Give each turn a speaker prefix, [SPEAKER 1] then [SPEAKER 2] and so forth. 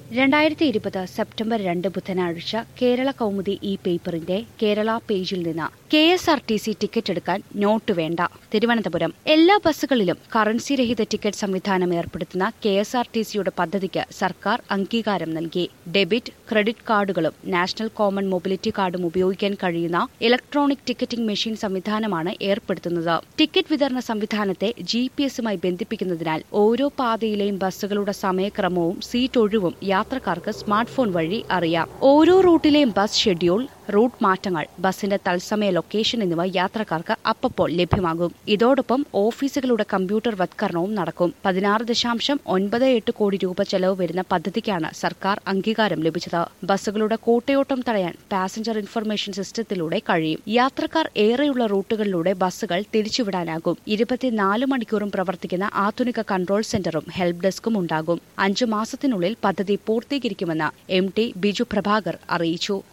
[SPEAKER 1] 2020 September 2 ബുധനാഴ്ച കേരള കൗമുദി ഈ പേപ്പറിന്റെ കേരള പേജിൽ നിന്ന് KSRTC ടിക്കറ്റ് എടുക്കാൻ നോട്ട് വേണ്ട. തിരുവനന്തപുരം എല്ലാ ബസ്സുകളിലും കറൻസി രഹിത ടിക്കറ്റ് സംവിധാനം ഏർപ്പെടുത്തുന്ന KSRTCയുടെ പദ്ധതിക്ക് സർക്കാർ അംഗീകാരം നൽകി. ഡെബിറ്റ്, ക്രെഡിറ്റ് കാർഡുകളും നാഷണൽ കോമൺ മൊബിലിറ്റി കാർഡും ഉപയോഗിക്കാൻ കഴിയുന്ന ഇലക്ട്രോണിക് ടിക്കറ്റിംഗ് മെഷീൻ സംവിധാനമാണ് ഏർപ്പെടുത്തുന്നത്. ടിക്കറ്റ് വിതരണ സംവിധാനത്തെ GPS-യുമായി ബന്ധിപ്പിക്കുന്നതിനാൽ ഓരോ പാതയിലെയും ബസ്സുകളുടെ സമയക്രമവും സീറ്റ് ഒഴിവും യാത്രക്കാർക്ക് സ്മാർട്ട് ഫോൺ വഴി അറിയാം. ഓരോ റൂട്ടിലെയും ബസ് ഷെഡ്യൂൾ, റൂട്ട് മാറ്റങ്ങൾ, ബസിന്റെ തത്സമയ ലൊക്കേഷൻ എന്നിവ യാത്രക്കാർക്ക് അപ്പോൾ ലഭ്യമാകും. ഇതോടൊപ്പം ഓഫീസുകളുടെ കമ്പ്യൂട്ടർ വത്കരണവും നടക്കും. 16.98 കോടി രൂപ ചെലവ് വരുന്ന പദ്ധതിക്കാണ് സർക്കാർ അംഗീകാരം ലഭിച്ചത്. ബസ്സുകളുടെ കൂട്ടയോട്ടം തടയാൻ പാസഞ്ചർ ഇൻഫർമേഷൻ സിസ്റ്റത്തിലൂടെ കഴിയും. യാത്രക്കാർ ഏറെയുള്ള റൂട്ടുകളിലൂടെ ബസ്സുകൾ തിരിച്ചുവിടാനാകും. 24 മണിക്കൂറും പ്രവർത്തിക്കുന്ന ആധുനിക കൺട്രോൾ സെന്ററും ഹെൽപ്പ് ഡെസ്കും ഉണ്ടാകും. 5 മാസത്തിനുള്ളിൽ പദ്ധതി പൂർത്തീകരിക്കുമെന്ന് MD ബിജു പ്രഭാകർ അറിയിച്ചു.